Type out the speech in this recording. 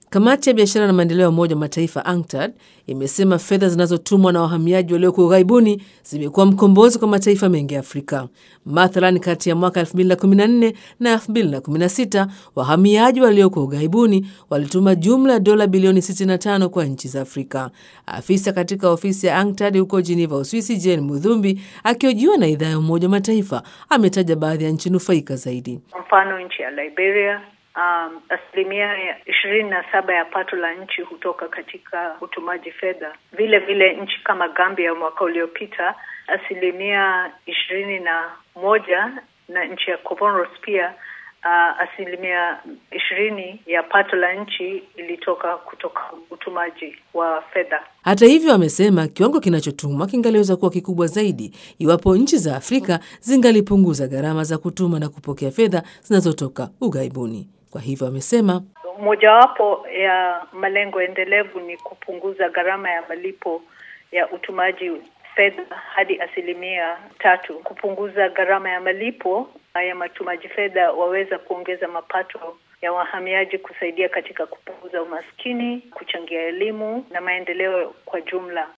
Kamati ya biashara na maendeleo ya Umoja wa Mataifa UNCTAD imesema fedha zinazotumwa na wahamiaji walioko ughaibuni zimekuwa mkombozi kwa mataifa mengi ya Afrika. Mathalan, kati ya mwaka 2014 na 2016 wahamiaji walioko ughaibuni walituma jumla ya dola bilioni 65 kwa nchi za Afrika. Afisa katika ofisi ya UNCTAD huko Geneva, Uswisi, Jane Mudhumbi, akihojiwa na idhaa ya Umoja wa Mataifa, ametaja baadhi ya nchi nufaika zaidi. Mfano, nchi ya Liberia, 27% ya pato la nchi hutoka katika utumaji fedha. Vile vile nchi kama Gambia mwaka uliopita 21%, na nchi ya Comoros pia 20% ya pato la nchi ilitoka kutoka utumaji wa fedha. Hata hivyo, amesema kiwango kinachotumwa kingaliweza kuwa kikubwa zaidi iwapo nchi za Afrika zingalipunguza gharama za kutuma na kupokea fedha zinazotoka ughaibuni. Kwa hivyo, amesema mojawapo ya malengo endelevu ni kupunguza gharama ya malipo ya utumaji fedha hadi 3%. Kupunguza gharama ya malipo ya matumaji fedha waweza kuongeza mapato ya wahamiaji, kusaidia katika kupunguza umaskini, kuchangia elimu na maendeleo kwa jumla.